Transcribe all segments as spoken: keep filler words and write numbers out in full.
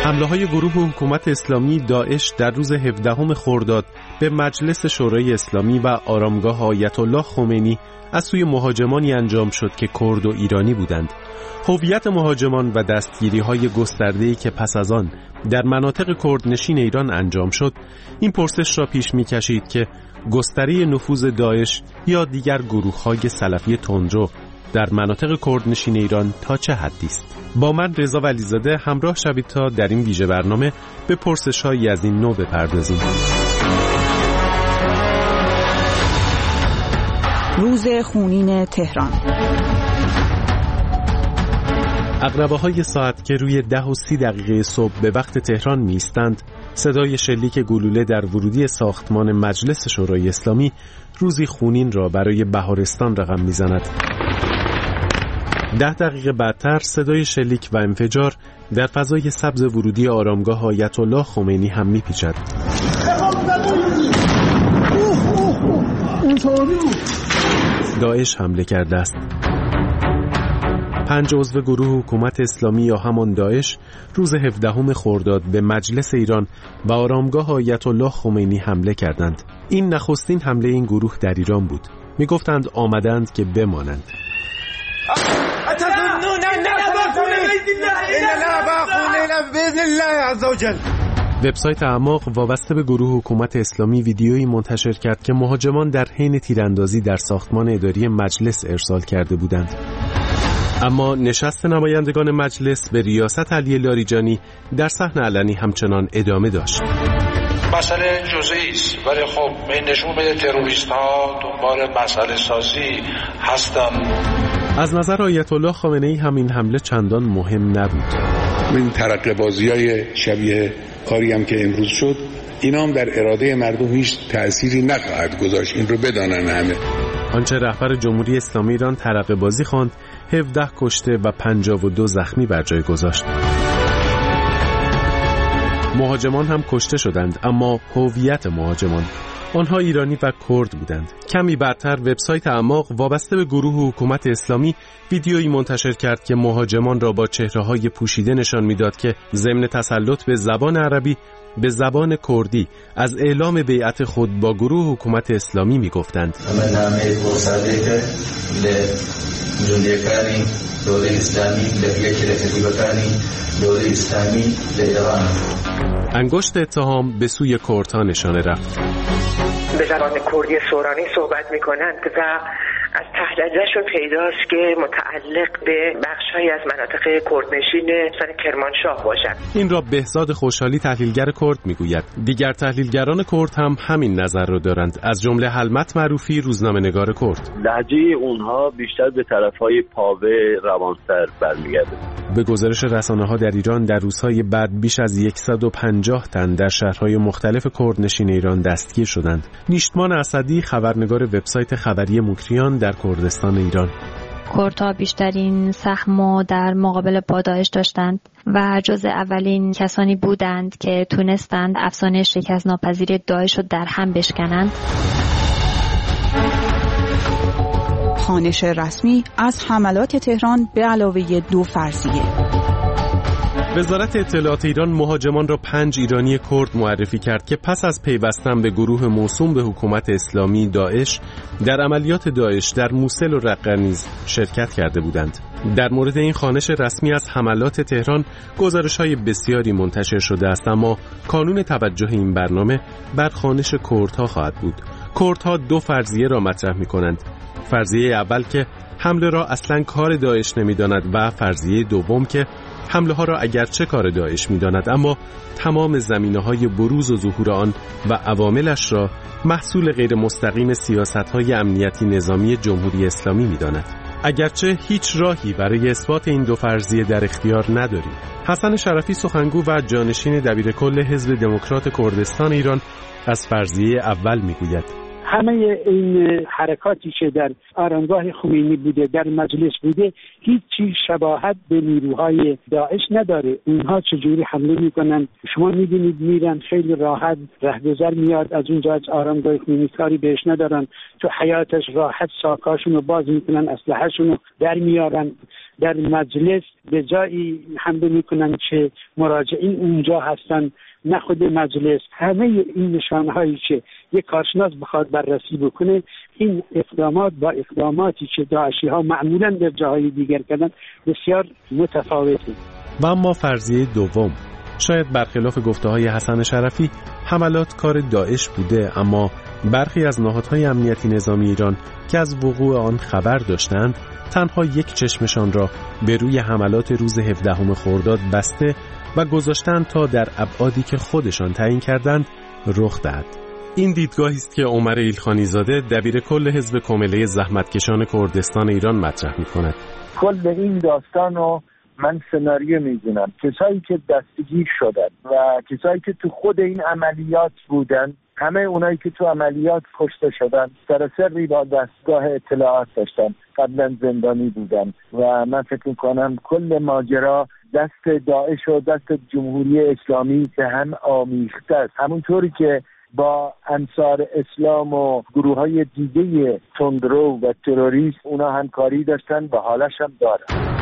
حمله‌های گروه حکومت اسلامی داعش در روز هفدهم خرداد به مجلس شورای اسلامی و آرامگاه آیت الله خمینی از سوی مهاجمانی انجام شد که کرد و ایرانی بودند. هویت مهاجمان و دستگیری‌های گسترده‌ای که پس از آن در مناطق کردنشین ایران انجام شد، این پرسش را پیش می‌کشید که گستره نفوذ داعش یا دیگر گروه‌های سلفی تندرو در مناطق کردنشین ایران تا چه حدی است؟ با من رضا ولیزاده همراه شوید تا در این ویژه برنامه به پرسش‌هایی از این نوع بپردازیم. روز خونین تهران. عقربه‌های ساعت که روی ده و سی دقیقه صبح به وقت تهران می‌ایستند، صدای شلیک گلوله در ورودی ساختمان مجلس شورای اسلامی روزی خونین را برای بهارستان رقم می‌زند. ده دقیقه بعدتر صدای شلیک و انفجار در فضای سبز ورودی آرامگاه آیت الله خمینی هم می‌پیچد. داعش حمله کرده است. پنج عضو گروه حکومت اسلامی یا همان داعش روز هفدهم خرداد به مجلس ایران و آرامگاه آیت الله خمینی حمله کردند. این نخستین حمله این گروه در ایران بود. می گفتند آمدند که بمانند. وبسایت اعماق وابسته به گروه حکومت اسلامی ویدیویی منتشر کرد که مهاجمان در حین تیراندازی در ساختمان اداری مجلس ارسال کرده بودند. اما نشست نمایندگان مجلس به ریاست علی لاریجانی در صحن علنی همچنان ادامه داشت. مسئله جزئی است، ولی خب این نشون میده تروریست‌ها دنبال مسئله سازی هستن. از نظر آیت الله خامنه‌ای هم این حمله چندان مهم نبود. این ترقه بازی‌های شبیه کاری هم که امروز شد، اینا هم در اراده مردم هیچ تأثیری نخواهد گذاشت، این رو بدانن همه. آنچه رهبر جمهوری اسلامی ایران ترقه بازی خواند، هفده کشته و پنجاه و دو زخمی بر جای گذاشت. مهاجمان هم کشته شدند، اما هویت مهاجمان، آنها ایرانی و کرد بودند. کمی بعدتر وبسایت اعماق وابسته به گروه حکومت اسلامی ویدیویی منتشر کرد که مهاجمان را با چهره‌های پوشیده نشان می‌داد که ضمن تسلط به زبان عربی به زبان کردی از اعلام بیعت خود با گروه حکومت اسلامی می‌گفتند. جندیکانی دوله اسلامی لبیه که رفیقانی دوله اسلامی لیران. انگشت اتهام به سوی کردها نشانه رفت. به زبان کردی سورانی صحبت میکنند و از تحلیلشون پیداست که متعلق به بخش‌هایی از مناطق کردنشین مثل کرمانشاه باشند. این را بهزاد خوشحالی تحلیلگر کرد میگوید. دیگر تحلیلگران کرد هم همین نظر را دارند، از جمله حلمت معروفی روزنامه‌نگار کرد. لهجه اونها بیشتر به طرفهای پاوه روانسر برمیگرده. به گزارش رسانه‌ها در ایران در روزهای بعد بیش از صد و پنجاه تن در شهرهای مختلف کردنشین ایران دستگیر شدند. نیشتمان اسدی خبرنگار وبسایت خبری مکریان در کردستان ایران: کردها بیشترین سهم در مقابل با داعش داشتند و جز اولین کسانی بودند که تونستند افسانه شکست ناپذیر داعش رو در هم بشکنند. خوانش رسمی از حملات تهران به علاوه دو فرضیه. وزارت اطلاعات ایران مهاجمان را پنج ایرانی کرد معرفی کرد که پس از پیوستن به گروه موسوم به حکومت اسلامی داعش در عملیات داعش در موصل و رقه نیز شرکت کرده بودند. در مورد این خوانش رسمی از حملات تهران گزارش‌های بسیاری منتشر شده است، اما کانون توجه این برنامه بر خوانش کردها خواهد بود. کردها دو فرضیه را مطرح می‌کنند. فرضیه اول که حمله را اصلاً کار داعش نمی‌داند و فرضیه دوم که حمله ها را اگرچه کار داعش می‌داند، اما تمام زمینه‌های بروز و ظهور آن و عواملش را محصول غیر مستقیم سیاست‌های امنیتی نظامی جمهوری اسلامی می‌داند. اگرچه هیچ راهی برای اثبات این دو فرضیه در اختیار نداریم. حسن شرفی سخنگو و جانشین دبیرکل حزب دموکرات کردستان ایران از فرضیه اول می‌گوید: همه این حرکاتی که در آرامگاه خمینی بوده، در مجلس بوده، هیچی شباهت به نیروهای داعش نداره. اونها چجوری حمله میکنن شما میبینید، میرن خیلی راحت رهگذر میاد از اونجا، از آرامگاه خمینی کاری بهش ندارن، تو حیاتش راحت ساکاشون رو باز میکنن، اسلحه‌شون رو در میارن. در مجلس به جایی حمله میکنن که مراجعین اونجا هستن، نه خود مجلس. همه این نشانهایی که یک کارشناس بخواد بررسی بکنه، این اقدامات با اقداماتی که داعشی ها معمولا در جاهای دیگر کردن بسیار متفاوته. و اما فرضیه دوم، شاید برخلاف گفته های حسن شرفی حملات کار داعش بوده، اما برخی از نهادهای امنیتی نظامی ایران که از وقوع آن خبر داشتند تنها یک چشمشان را به روی حملات روز هفدهم خرداد بسته و گذاشتند تا در ابعادی که خودشان تعیین کردند رخ دهد. این دیدگاهی است که عمر ایلخانی زاده دبیر کل حزب کمله زحمتکشان کردستان ایران مطرح می‌کند. کل این داستانو من سناریو می‌دونم، کسایی که دستگیر شدن و کسایی که تو خود این عملیات بودن، همه اونایی که تو عملیات کشته شدن سراسری با دستگاه اطلاعات داشتن، قبلا زندانی بودن و من فکر میکنم کل ماجرا دست داعش و دست جمهوری اسلامی به هم آمیخته است، همونطوری که با انصار اسلام و گروه های دیگه تندرو و تروریست اونا همکاری داشتن و حالش هم دارن.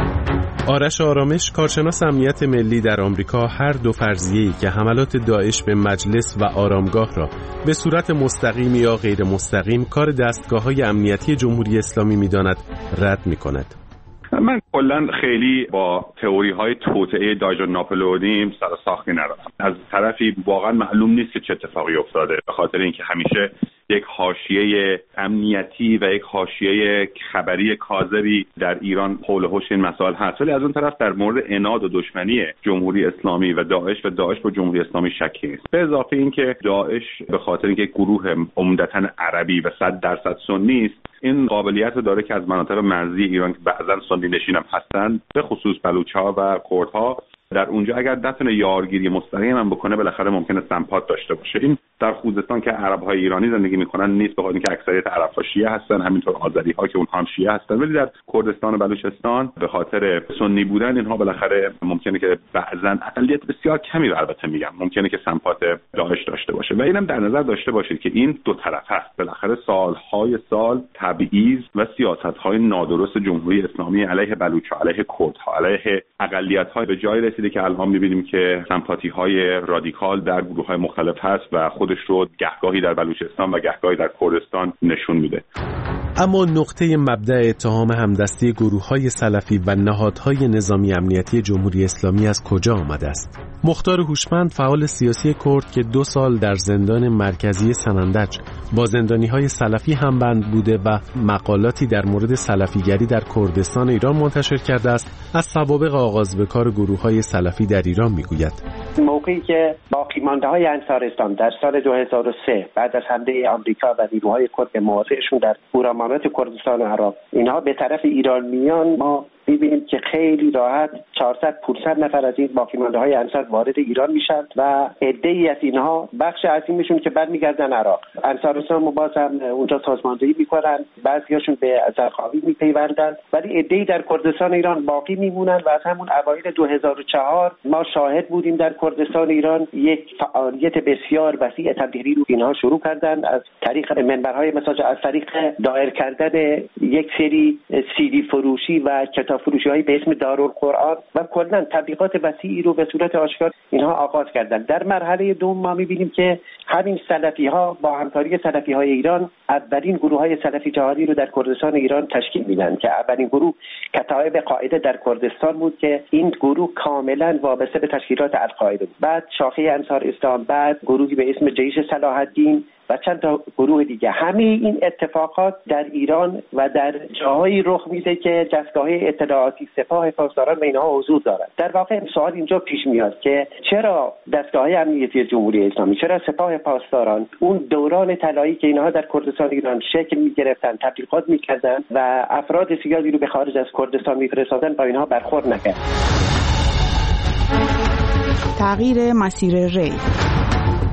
آرش آرامش، کارشناس امنیت ملی در آمریکا، هر دو فرضیه‌ای که حملات داعش به مجلس و آرامگاه را به صورت مستقیم یا غیر مستقیم کار دستگاه‌های امنیتی جمهوری اسلامی می‌داند، رد می‌کند. من کلاً خیلی با تئوری‌های توطئه داعش و ناپلئونی سر ساختی ندارم. از طرفی واقعاً معلوم نیست که چه اتفاقی افتاده، به خاطر اینکه همیشه یک حاشیه امنیتی و یک حاشیه خبری کاذبی در ایران حول و حوش این مسائل هست. ولی از اون طرف در مورد عناد و دشمنی جمهوری اسلامی و داعش و داعش با جمهوری اسلامی شکی نیست. به اضافه اینکه داعش به خاطر اینکه گروه عمدتاً عربی و صد درصد سنی است، این قابلیت رو داره که از مناطق مرزی ایران که بعضاً سنی نشین هم هستن، به خصوص بلوچ‌ها و کردها، در اونجا اگر نتونه یارگیری مستقیم هم بکنه بالاخره ممکنه سمپات داشته باشه. این در خوزستان که عرب‌های ایرانی زندگی میکنن نیست، به خاطر اینکه اکثریت عرب‌ها شیعه هستن، همینطور آذری‌ها که اونها هم شیعه هستن، ولی در کردستان و بلوچستان به خاطر سنی بودن اینها بالاخره ممکنه که بعضاً اقلیت بسیار کمی رو البته میگم ممکنه که سمپات داعش داشته باشه. و اینم در نظر داشته باشید که این دو طرف هست. بالاخره سال‌های سال تبعیض و سیاست‌های نادرست جمهوری اسلامی علیه بلوچ‌ها، علیه کردها، علیه اقلیت‌ها به جای رسیده که الان می‌بینیم که سمپاتی‌های رادیکال در گروه‌های مختلف هست و خودش رو گهگاهی در بلوچستان و گهگاهی در کردستان نشون میده. اما نقطه مبدأ اتهام همدستی گروه‌های سلفی و نهادهای نظامی امنیتی جمهوری اسلامی از کجا آمده است؟ مختار هوشمند، فعال سیاسی کرد که دو سال در زندان مرکزی سنندج با زندانی‌های سلفی همبند بوده و مقالاتی در مورد سلفیگری در کردستان ایران منتشر کرده است، از سوابق آغاز به کار گروه‌های سلفی در ایران میگوید. موقعی که باقیمانده‌های انصار اسلام در سال دو هزار و سه بعد از حمله آمریکا و نیروهای کرد موافقشون در پورامانات کردستان و عراق اینها به طرف ایران میان، ما می‌بینیم که خیلی راحت چهارصد پانصد نفر از این باقیمانده‌های انصار وارد ایران میشن و عده‌ای از اینها بخش عظیمشون که برمیگردن عراق. انصار اسلام باز هم اونجا سازماندهی میکنن، بعضیاشون به ازرقاوی میپیوندن، ولی عده‌ای در کردستان ایران باقی میمونن و از همون اوایل دو هزار و چهار ما شاهد بودیم در کردستان ایران یک فعالیت بسیار وسیع تبلیغی رو اینها شروع کردن، از طریق منبرهای مساجد، از طریق دایر کردن یک سری سی دی فروشی و کتاب فروشی‌هایی به اسم دارالقرآن و کلاً تبلیغات وسیعی رو به صورت آشکار اینها آغاز کردن. در مرحله دوم ما می‌بینیم که همین سلفی‌ها با همکاری سلفی‌های ایران اولین گروه‌های سلفی جهادی رو در کردستان ایران تشکیل میدن که اولین گروه کتایب قاعده در کردستان بود که این گروه کاملاً وابسته به تشکیلات القاعده بود. بعد شاخه انصار اسلام، بعد گروهی به اسم جیش صلاح الدین و چند تا گروه دیگه. همه این اتفاقات در ایران و در جاهایی رخ میده که دستگاه اطلاعاتی سپاه پاسداران و اینها حضور دارند. در واقع سوال اینجا پیش میاد که چرا دستگاه امنیتی جمهوری اسلامی، چرا سپاه پاسداران اون دوران طلایی که اینها در کردستان ایران شکل میگرفتن، تبلیغات میکردن و افراد زیادی رو به خارج از کردستان میفرستادن، با اینها برخورد نکرد. تغییر مسیر ری.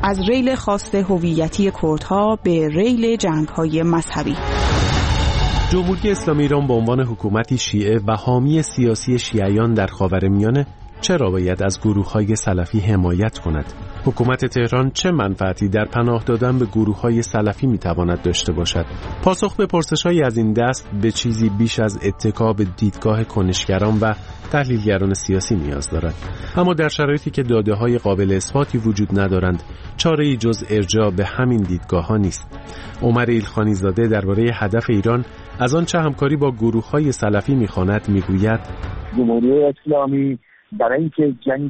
از ریل خاص هویتی کردها به ریل جنگ‌های مذهبی. جمهوری اسلامی ایران به عنوان حکومتی شیعه و حامی سیاسی شیعیان در خاورمیانه چرا باید از گروه‌های سلفی حمایت کند؟ حکومت تهران چه منفعتی در پناه دادن به گروه‌های سلفی می‌تواند داشته باشد؟ پاسخ به پرسش‌هایی از این دست به چیزی بیش از اتکا به دیدگاه کنشگران و تحلیلگران سیاسی نیاز دارد. اما در شرایطی که داده‌های قابل اثباتی وجود ندارند، چاره‌ای جز ارجاع به همین دیدگاه‌ها نیست. عمر ایلخانی زاده درباره هدف ایران از آن چه همکاری با گروه‌های سلفی می‌خواند می‌گوید: جمهوری اسلامی برای اینکه جنگ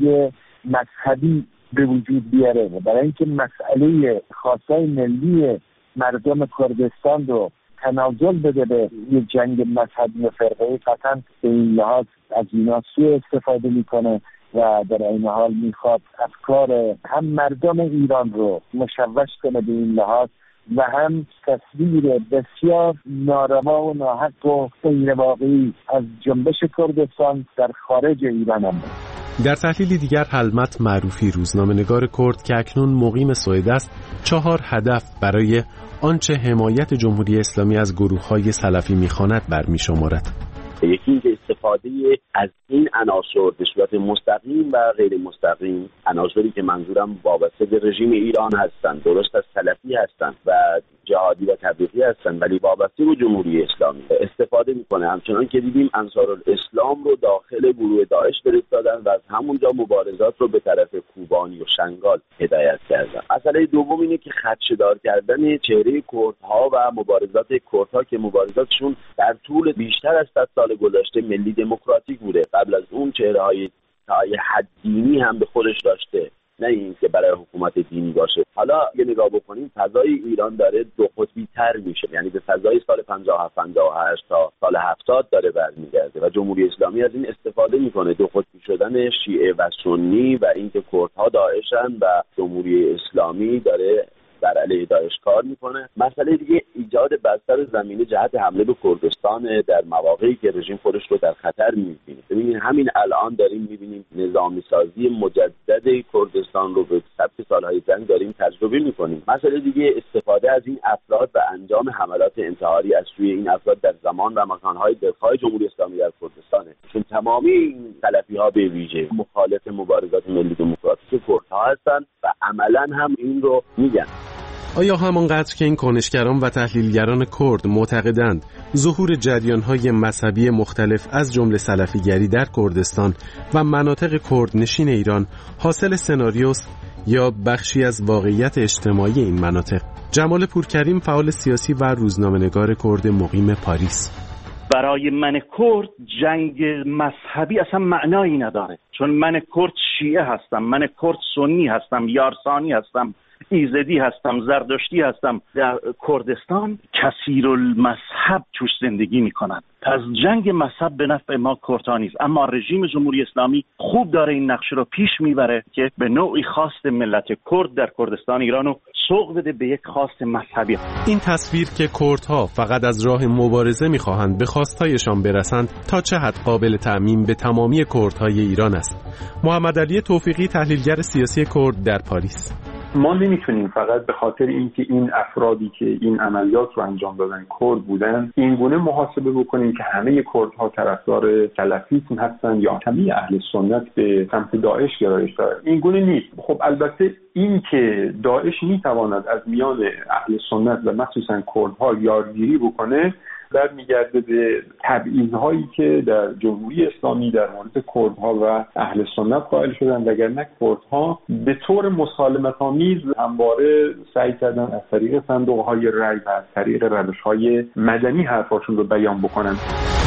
مذهبی به وجود بیاره و برای اینکه مسئله خواستای ملی مردم کردستان رو تنازل بده به یه جنگ مذهبی و فرقه‌ای، قطعاً به این لحاظ از اینا سوء استفاده میکنه و در این حال میخواد افکار هم مردم ایران رو مشوش کنه به این لحاظ و هم تصویر بسیار ناروا و ناحق و غیر واقعی از جنبش کردستان در خارج ایران هم. در تحلیلی دیگر حلمت معروفی، روزنامه‌نگار کرد که اکنون مقیم سوئد است، چهار هدف برای آنچه حمایت جمهوری اسلامی از گروه‌های سلفی می‌خواند برمی‌شمارد. یکی اینکه استفاده از این عناصر به صورت مستقیم و غیر مستقیم، عناصری که منظورم وابسته به رژیم ایران هستند، درست از سلفی هستند و جهادی و تبلیغی هستند ولی وابسته به جمهوری اسلامی استفاده میکنه. همچنان که دیدیم انصارالاسلام رو داخل گروه داعش فرستادن و از همونجا مبارزات رو به طرف کوبانی و شنگال هدایت کردن. مسئله دوم اینه که خدشه‌دار کردن چهره کردها و مبارزات کردها که مبارزاتشون در طول بیشتر از صد سال گذشته ملی دموکراتیک بوده. قبل از اون چهره‌های تا یه حد دینی هم به خودش داشته، نه این که برای حکومت دینی باشه. حالا اگه نگاه بکنیم فضای ایران داره دو قطبی تر میشه، یعنی به فضای سال پنجاه و هفت پنجاه و هشت تا سال هفتاد داره برمیگرده و جمهوری اسلامی از این استفاده میکنه، دو قطبی شدن شیعه و سنی و اینکه کردها داعشن و جمهوری اسلامی داره در علیه داعش کار میکنه. مسئله دیگه ایجاد بستر زمینه جهت حمله به کردستان در مواقعی که رژیم خودش رو در خطر میبینه. ببینید همین الان داریم میبینیم نظامی سازی مجدد کردستان رو به سبک سالهای جنگ داریم تجربه میکنیم. مسئله دیگه استفاده از این افراد و انجام حملات انتحاری از سوی این افراد در زمان و مکانهای دفاع جمهوری اسلامی در کردستانه، چون تمامی این سلفی‌ها به ویژه مخالف مبارزات ملی دموکراتیک کردها هستند و عملاً هم این رو میگن. آیا همانقدر که این کنشگران و تحلیلگران کرد معتقدند ظهور جریان‌های مذهبی مختلف از جمله سلفیگری در کردستان و مناطق کردنشین ایران حاصل سناریوست یا بخشی از واقعیت اجتماعی این مناطق؟ جمال پورکریم، فعال سیاسی و روزنامه‌نگار کرد مقیم پاریس: برای من کرد جنگ مذهبی اصلا معنایی نداره، چون من کرد شیعه هستم، من کرد سنی هستم، یارسانی هستم، ایزدی هستم، زردشتی هستم. در کردستان کثیرالمذهب توش زندگی میکنن. پس جنگ مذهب به نفع ما کردها نیست، اما رژیم جمهوری اسلامی خوب داره این نقش رو پیش میبره که به نوعی خواست ملت کرد در کردستان ایرانو سوق بده به یک خواست مذهبی. این تصویر که کردها فقط از راه مبارزه میخواهند به خواستهایشان برسند تا چه حد قابل تعمیم به تمامی کردهای ایران است؟ محمد علی توفیقی، تحلیلگر سیاسی کرد در پاریس: ما نمیتونیم فقط به خاطر اینکه این افرادی که این عملیات رو انجام دادن کرد بودن این گونه محاسبه بکنیم که همه کردها طرفدار سلفیسم هستن یا همه اهل سنت به سمت داعش گرایش دارن. این گونه نیست. خب البته این که داعش میتواند از میان اهل سنت و مخصوصا کردها یارگیری بکنه برمیگرده به تبعیض‌هایی که در جمهوری اسلامی در مورد کردها و اهل سنت قائل شدن، وگرنه کردها به طور مسالمت‌آمیز همواره سعی کردن از طریق صندوق‌های رای و از طریق روش‌های مدنی حرفاشون رو بیان بکنن.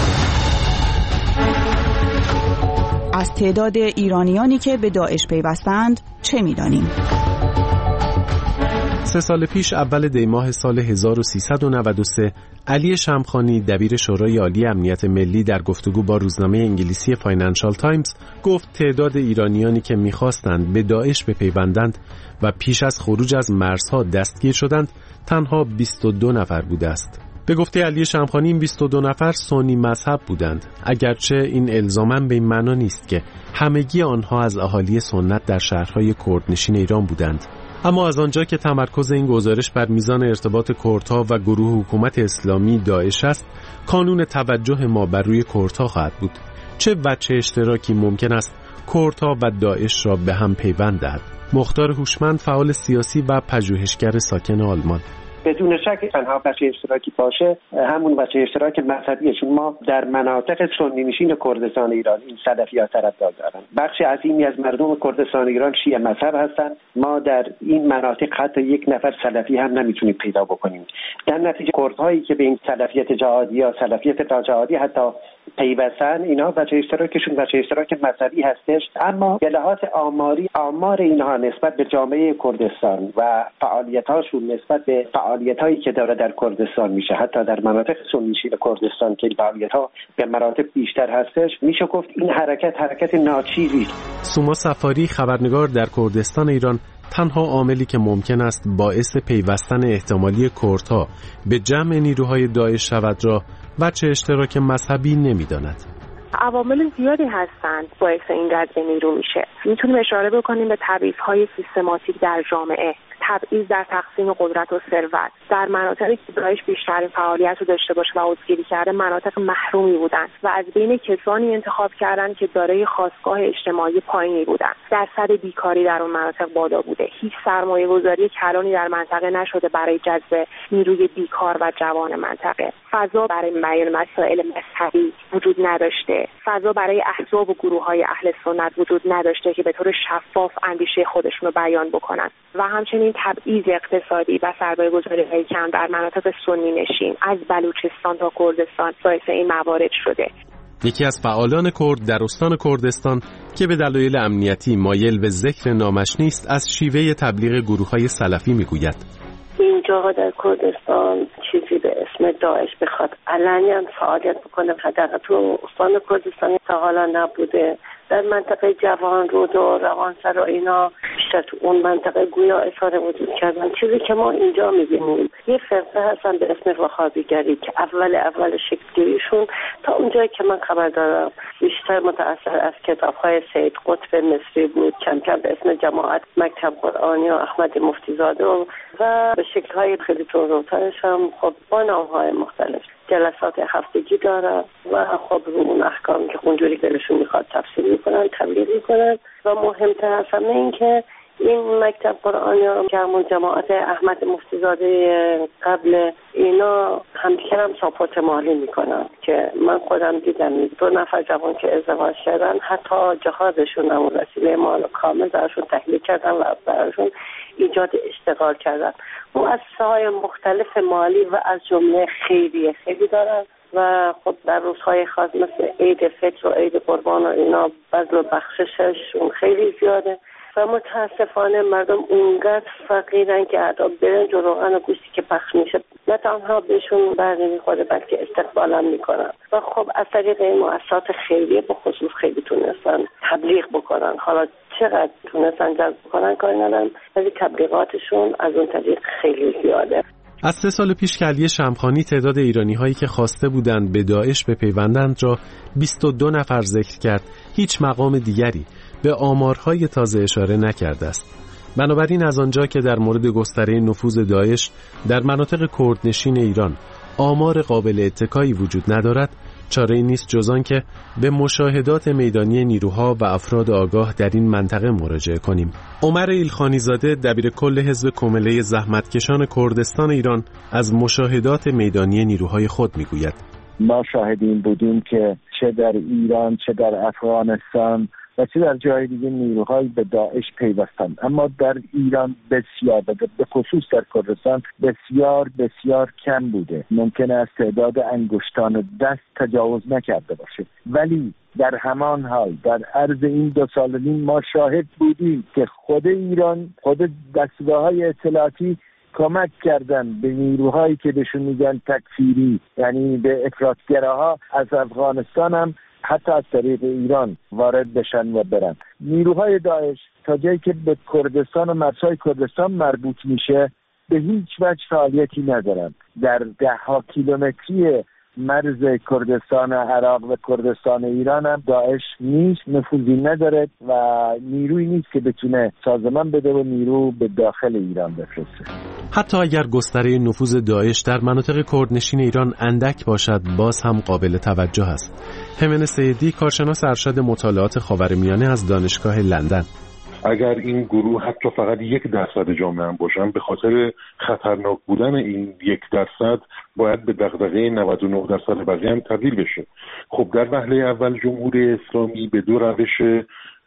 از تعداد ایرانیانی که به داعش پیوستند چه می‌دانیم؟ سه سال پیش اول دی ماه سال هزار و سیصد و نود و سه علی شمخانی دبیر شورای عالی امنیت ملی در گفتگو با روزنامه انگلیسی فاینانشال تایمز گفت تعداد ایرانیانی که می‌خواستند به داعش بپیوندند و پیش از خروج از مرزها دستگیر شدند تنها بیست و دو نفر بوده است. به گفته علی شمخانی این بیست و دو نفر سنی مذهب بودند، اگرچه این الزاماً به این معنا نیست که همگی آنها از اهالی سنت در شهرهای کردنشین ایران بودند. اما از آنجا که تمرکز این گزارش بر میزان ارتباط کردها و گروه حکومت اسلامی داعش است، کانون توجه ما بر روی کردها خواهد بود. چه وجه اشتراکی ممکن است کردها و داعش را به هم پیوند دهد؟ مختار هوشمند، فعال سیاسی و پژوهشگر ساکن آلمان: بدون شک تنها بچه اشتراکی باشه همون بچه اشتراک مذهبیه، چون ما در مناطق سنی نشین کردستان ایران این سلفی‌ها طرفدار دارن. بخش عظیمی از مردم کردستان ایران شیعه مذهب هستند. ما در این مناطق حتی یک نفر سلفی هم نمیتونیم پیدا بکنیم. در نتیجه کردهایی که به این سلفیت جهادی یا سلفیت جهادی حتی پیوستن، اینا بچه اشتراکشون بچه اشتراک مذهبی هستش، اما به لحاظ آماری آمار اینها نسبت به جامعه کردستان و فعالیت‌هاشون نسبت به فعالیت‌هایی که داره در کردستان میشه، حتی در مناطق سنی‌نشین کردستان که فعالیت‌ها به مراتب بیشتر هستش، میشه گفت این حرکت حرکت ناچیزی. سوما سفاری، خبرنگار در کردستان ایران: تنها عاملی که ممکن است باعث پیوستن احتمالی کردها به جمع نیروهای داعش شود را وجه اشتراک مذهبی نمی‌داند. عوامل زیادی هستند باعث این جذب نیرو میشه. میتونیم اشاره بکنیم به تبعیض‌های سیستماتیک در جامعه، تبعیض در تقسیم قدرت و ثروت. در مناطقی که داعش بیشترین فعالیت رو داشته باشه و عضوگیری کرده، مناطق محرومی بودن و از بین کسانی انتخاب کردن که دارای خاستگاه اجتماعی پایینی بودن. درصد بیکاری در اون مناطق بالا بوده. هیچ سرمایه‌گذاری کلانی در منطقه نشده برای جذب نیروی بیکار و جوان منطقه. فضا برای بیان مسائل مذهبی وجود نداشته. فضا برای احزاب و گروه‌های اهل سنت وجود نداشته که به طور شفاف اندیشه خودشون رو بیان بکنن. و همچنین تبعیض اقتصادی و سرمایه‌گذاری‌های کم در مناطق سنی نشین از بلوچستان تا کردستان باعث این موارد شده. یکی از فعالان کرد در استان کردستان که به دلایل امنیتی مایل به ذکر نامش نیست، از شیوه تبلیغ گروه‌های سلفی میگوید: اینجا در کردستان چیزی به اسم داعش بخواد علنیاً فعالیت بکنه، حداقل تو استان کردستان تا حالا نبوده. در منطقه جوان رود و روانسرا اینا بیشتر تو اون منطقه گویا اظهار وجود کردن. چیزی که ما اینجا میبینیم یه فرقه هستن به اسم وهابیگری که اول اول شکلگیریشون تا اونجایی که من خبر دارم بیشتر متأثر از کتاب‌های سید قطب مصری بود، کم کم به اسم جماعت مکتب قرآنی و احمد مفتیزاده و, و به شکل‌های خیلی تروترش هم خب با نام‌های مختلف جلسات هفتگی دارن و خب رو اون احکام که اونجوری دلشون میخواد تفسیر میکنن، تبلیغ میکنن. و مهمتر از همه این که این مکتب قرآنی که همون جماعت احمد مفتیزاده قبل اینا همدیگر هم ساپورت مالی میکنن که من خودم دیدم دو نفر جوان که ازدواج کردن حتی جهازشون هم وسیله مال کامل درشون تحلیل کردن و براشون ایجاد اشتغال کردن. مؤسسه‌های مختلف مالی و از جمله خیریه خیلی دارن و خب در روزهای خاص مثل عید فطر و عید قربان و اینا بذل و بخشششون خیلی زیاده و متاسفانه مردم اونقدر فقیرن که حتی برنج و روغن و گوشتی که پخش میشه نه تنها بهشون برمی میخوره بلکه استقبالم میکنن و خب از طریق این مؤسسات خیریه به خصوص خیلی تونستن تبلیغ بکنن. حالا چقدر تونستن جذب بکنن کاری ندارم، ولی تبلیغاتشون از اون طریق خیلی زیاده. از سه سال پیش که علی شمخانی تعداد ایرانی هایی که خواسته بودند به داعش بپیوندند را بیست و دو نفر ذکر کرد، هیچ مقام دیگری به آمارهای تازه اشاره نکرده است. بنابراین از آنجا که در مورد گستره نفوذ داعش در مناطق کردنشین ایران آمار قابل اتکایی وجود ندارد، چاره‌ای نیست جز آن که به مشاهدات میدانی نیروها و افراد آگاه در این منطقه مراجعه کنیم. عمر ایلخانی زاده، دبیر کل حزب کمله زحمتکشان کردستان ایران، از مشاهدات میدانی نیروهای خود میگوید: ما شاهدین بودیم که چه در ایران چه در افغانستان و چه در جای دیگه نیروهای به داعش پیوستند، اما در ایران بسیار به خصوص در کردستان بسیار بسیار کم بوده. ممکنه از تعداد انگشتان دست تجاوز نکرده باشه، ولی در همان حال در عرض این دو سال و نیم ما شاهد بودیم که خود ایران، خود دستگاه‌های اطلاعاتی کمک کردن به نیروهایی که بهشون میگن تکفیری، یعنی به افراطگراها از افغانستان هم حتی از طریق ایران وارد بشن و برن. نیروهای داعش تا جایی که به کردستان و مرزهای کردستان مربوط میشه به هیچ وجه فعالیتی ندارن. در ده ها کیلومتری مرز کردستان عراق و کردستان ایران هم داعش نیست، نفوذی نداره و نیروی نیست که بتونه سازمان بده و نیرو به داخل ایران بفرسته. حتی اگر گستره نفوذ داعش در مناطق کردنشین ایران اندک باشد، باز هم قابل توجه است. همن سیدی، کارشناس ارشد مطالعات خاورمیانه از دانشگاه لندن: اگر این گروه حتی فقط یک درصد جامعه هم باشن، به خاطر خطرناک بودن این یک درصد باید به دغدغه نود و نه درصد بقیه هم تبدیل بشه. خب در وهله اول جمهوری اسلامی به دو روش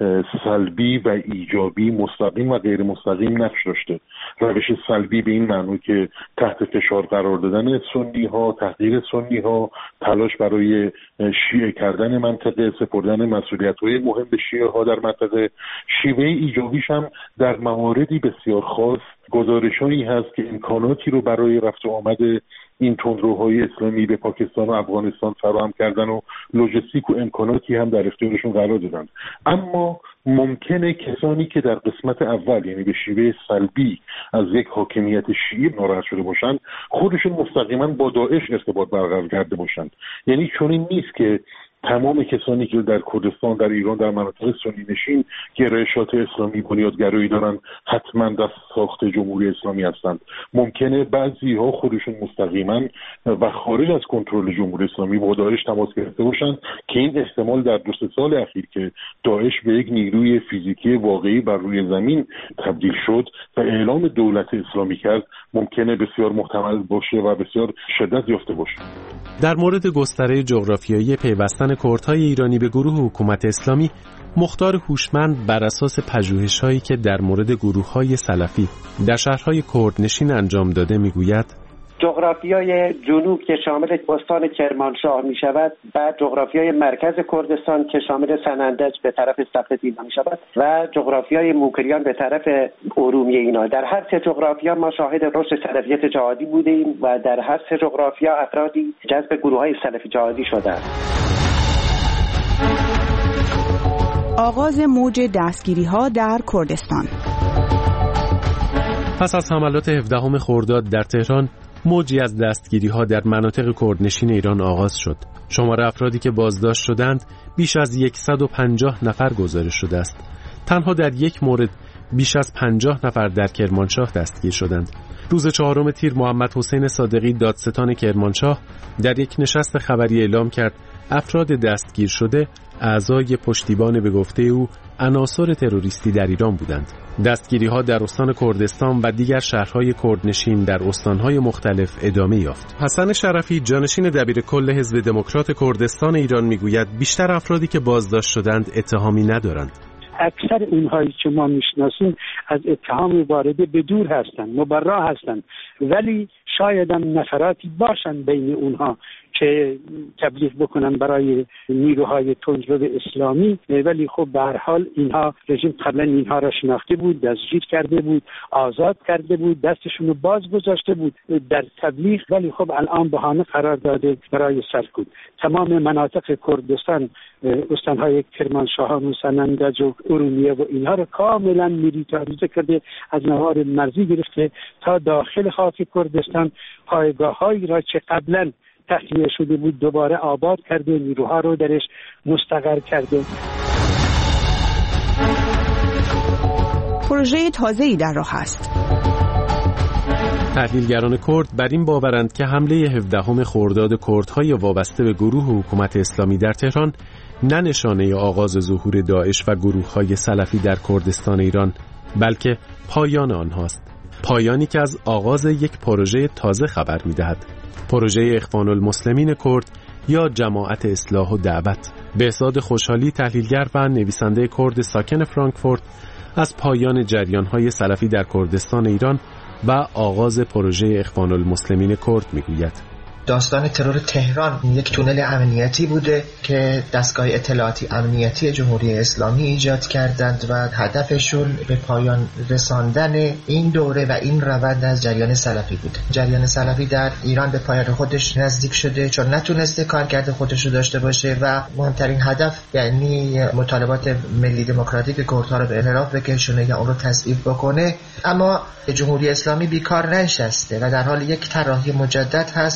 سلبی و ایجابی، مستقیم و غیر مستقیم نقش داشته. روش سلبی به این معنی که تحت فشار قرار دادن سنی ها، تحقیر سنی ها، تلاش برای شیعه کردن منطقه، سپردن مسئولیت های مهم به شیعه ها در منطقه. شیوه ایجابیش هم در مواردی بسیار خاص گزارش‌هایی هست که امکاناتی رو برای رفت و آمد این تندروهای اسلامی به پاکستان و افغانستان فراهم کردن و لوجستیک و امکاناتی هم در اختیارشون قرار دادن. اما ممکنه کسانی که در قسمت اول، یعنی به شیوه سلبی، از یک حاکمیت شیعی ناراحت شده باشند، خودشون مستقیما با داعش ارتباط برقرار کرده باشند. یعنی چنین نیست که تمام کسانی که در کردستان، در ایران، در مناطق سنی نشین گرایشات اسلامی بنیادگرایی دارن حتما دست ساخت جمهوری اسلامی هستند. ممکنه بعضی ها خودشون مستقیما و خارج از کنترل جمهوری اسلامی با داعش تماس گرفته باشند که این احتمال در دو سه سال اخیر که داعش به یک نیروی فیزیکی واقعی بر روی زمین تبدیل شد و اعلام دولت اسلامی کرد ممکنه بسیار محتمل باشه و بسیار شدت یافته باشه. در مورد گستره جغرافیایی پیوستن کردهای ایرانی به گروه حکومت اسلامی، مختار هوشمند بر اساس پژوهش‌هایی که در مورد گروه‌های سلفی در شهرهای کردنشین انجام داده میگوید: جغرافیای جنوب که شامل استان کرمانشاه می شود، بعد جغرافیای مرکز کردستان که شامل سنندج به طرف صفدینا می شود و جغرافیای موکریان به طرف ارومیه. اینا در هر سه جغرافیا ما شاهد رشد سلفیت جهادی بودیم و در هر سه جغرافیا افرادی جذب گروه‌های سلفی جهادی شدند. آغاز موج دستگیری‌ها در کردستان. پس از حملات هفدهم خرداد در تهران، موجی از دستگیری‌ها در مناطق کردنشین ایران آغاز شد. شمار افرادی که بازداشت شدند بیش از صد و پنجاه نفر گزارش شده است. تنها در یک مورد بیش از پنجاه نفر در کرمانشاه دستگیر شدند. روز چهارم تیر محمد حسین صادقی، دادستان کرمانشاه، در یک نشست خبری اعلام کرد افراد دستگیر شده اعضای پشتیبان به گفته او عناصر تروریستی در ایران بودند. دستگیری‌ها در استان کردستان و دیگر شهرهای کردنشین در استان‌های مختلف ادامه یافت. حسن شرفی، جانشین دبیرکل حزب دموکرات کردستان ایران، میگوید بیشتر افرادی که بازداشت شدند اتهامی ندارند. اکثر اونهایی که ما میشناسیم از اتهام وارده به دور هستند، مبرا هستند، ولی شاید هم نفراتی باشند بین اونها که تبلیغ بکنن برای نیروهای تندرو اسلامی، ولی خب به هر حال اینها رژیم قبلا اینها را شناخته بود، دستگیر کرده بود، آزاد کرده بود، دستشون رو باز گذاشته بود در تبلیغ، ولی خب الان بهانه قرار داده برای سرکوب. تمام مناطق کردستان، استانهای کرمانشاه و سنندج و ارومیه و اینها را کاملا میلیتاریزه کرده، از نوار مرزی گرفته تا داخل خاک کردستان پایگاه‌هایی را که قبلا تخلیه شده بود دوباره آباد کرده، نیروها رو درش مستقر کرده. پروژه تازه‌ای در راه است. تحلیلگران کرد بر این باورند که حمله هفدهم خرداد کردهای وابسته به گروه حکومت اسلامی در تهران نه نشانه آغاز ظهور داعش و گروه‌های سلفی در کردستان ایران، بلکه پایان آنهاست. پایانی که از آغاز یک پروژه تازه خبر می‌دهد. پروژه اخوان المسلمین کرد یا جماعت اصلاح و دعوت. بهزاد خوشحالی، تحلیلگر و نویسنده کرد ساکن فرانکفورت، از پایان جریان‌های سلفی در کردستان ایران و آغاز پروژه اخوان المسلمین کرد میگوید: داستان ترور تهران یک تونل امنیتی بوده که دستگاه اطلاعاتی امنیتی جمهوری اسلامی ایجاد کردند و هدفشون به پایان رساندن این دوره و این روند از جریان سلفی بود. جریان سلفی در ایران به پایان خودش نزدیک شده چون نتونسته کارکرد خودش رو داشته باشه و مهمترین هدف یعنی مطالبات ملی دموکراتیک کردها رو به انحراف بکشونه یا اون رو تضعیف بکنه. اما جمهوری اسلامی بیکار نشسته و در حال یک طراحی مجدد هست با شکل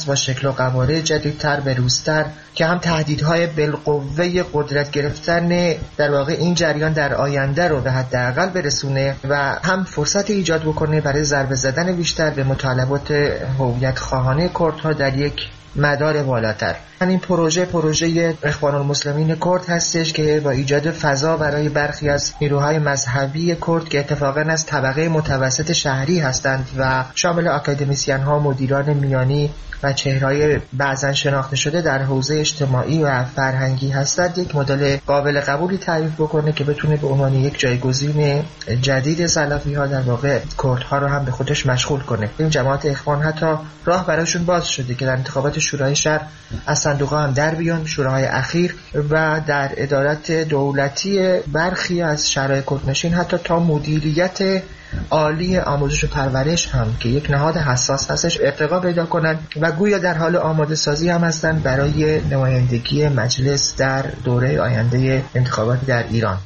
شکل و قواره جدیدتر به روزتر که هم تهدیدهای بالقوه قدرت گرفتن در واقع این جریان در آینده رو به حداقل برسونه و هم فرصت ایجاد بکنه برای ضربه زدن بیشتر به مطالبات هویت خواهانه کردها در یک مدار بالاتر. این پروژه پروژه اخوان المسلمین کرد هستش که با ایجاد فضا برای برخی از نیروهای مذهبی کرد که اتفاقاً از طبقه متوسط شهری هستند و شامل آکادمیسین ها، مدیران میانی و چهره‌های بعضاً شناخته شده در حوزه اجتماعی و فرهنگی هستند، یک مدل قابل قبولی تعریف بکنه که بتونه به عنوان یک جایگزین جدید سلفی ها در واقع کردها رو هم به خودش مشغول کنه. این جماعت اخوان حتی راه براشون باز شده که در انتخابات شورای شهر از صندوق‌ها هم در بیان، شورای اخیر و در ادارت دولتی برخی از شهرهای کردنشین حتی تا مدیریت عالی آموزش و پرورش هم که یک نهاد حساس هستش ارتقا پیدا کنند و گویا در حال آماده سازی هم هستند برای نمایندگی مجلس در دوره آینده انتخابات در ایران.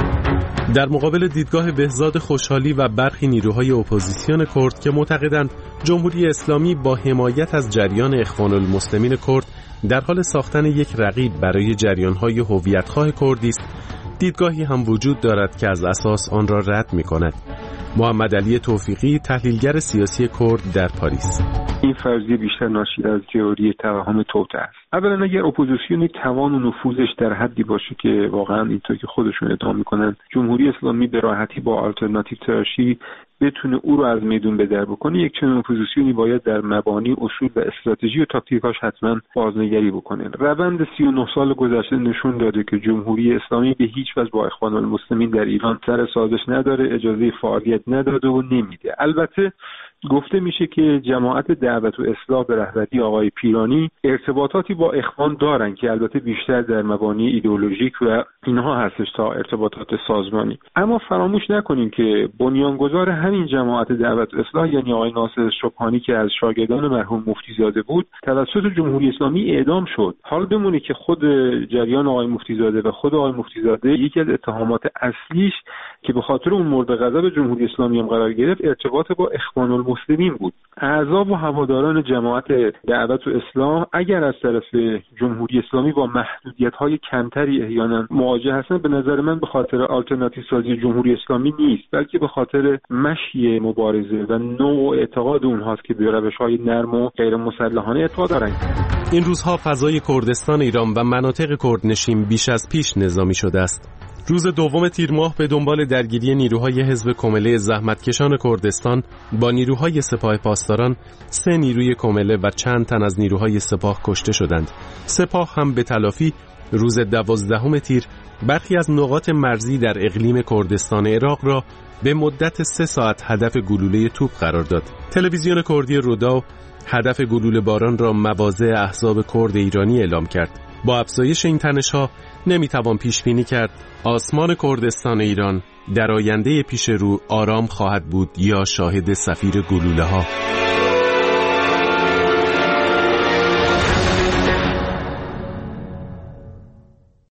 در مقابل دیدگاه بهزاد خوشحالی و برخی نیروهای اپوزیسیون کرد که معتقدند جمهوری اسلامی با حمایت از جریان اخوان المسلمین کرد در حال ساختن یک رقیب برای جریان‌های هویت‌خواه کردی است، دیدگاهی هم وجود دارد که از اساس آن را رد می‌کند. محمد علی توفیقی، تحلیلگر سیاسی کرد در پاریس: این فرضیه بیشتر ناشی از تئوری توهم توطئه است. اولا اگر اپوزیسیون توان و نفوذش در حدی باشه که واقعا اینطور که خودشون ادعا میکنن جمهوری اسلامی به راحتی با آلترناتیو تراشی بتونه او رو از میدون به در بکنه، یک چنین اپوزیسیونی باید در مبانی، اصول و استراتژی و تاکتیکاش حتما بازنگری بکنه. روند سی و نه سال گذشته نشون داده که جمهوری اسلامی به هیچ وجه با اخوان المسلمین در ایران سر سازش نداره، اجازه فعالیت نداده و نمیده. البته گفته میشه که جماعت دعوت و اصلاح به رهبری آقای پیرانی ارتباطاتی با اخوان دارن که البته بیشتر در مبانی ایدئولوژیک و اینها هستش تا ارتباطات سازمانی. اما فراموش نکنیم که بنیانگذار همین جماعت دعوت و اصلاح یعنی آقای ناصر شبحانی که از شاگردان مرحوم مفتیزاده بود توسط جمهوری اسلامی اعدام شد. حال بمونه که خود جریان آقای مفتیزاده و خود آقای مفتیزاده یکی از اتهامات اصلیش که به خاطر اون مورد غضب جمهوری اسلامی هم قرار گرفت ارتباط با اخوان المسلمین بود. اعضا و هواداران جماعت دعوت و اصلاح اگر از طرف جمهوری اسلامی با محدودیت‌های کمتری احیانا مواجه هستن، به نظر من به خاطر آلترناتیو سازی جمهوری اسلامی نیست، بلکه به خاطر مشی مبارزه و نوع اعتقاد اونهاست که به روش‌های نرم و غیر مسلحانه اعتقاد دارن. این روزها فضای کردستان ایران و مناطق کردنشین بیش از پیش نظامی شده است. روز دوم تیر ماه به دنبال درگیری نیروهای حزب کمله زحمتکشان کردستان با نیروهای سپاه پاسداران، سه نیروی کمله و چند تن از نیروهای سپاه کشته شدند. سپاه هم به تلافی روز دوازدهم تیر برخی از نقاط مرزی در اقلیم کردستان عراق را به مدت سه ساعت هدف گلوله توپ قرار داد. تلویزیون کردی رودا هدف گلوله باران را مواضع احزاب کرد ایرانی اعلام کرد. با افزایش این تنش‌ها نمیتوان پیش بینی کرد آسمان کردستان ایران در آینده پیش رو آرام خواهد بود یا شاهد صفیر گلوله‌ها.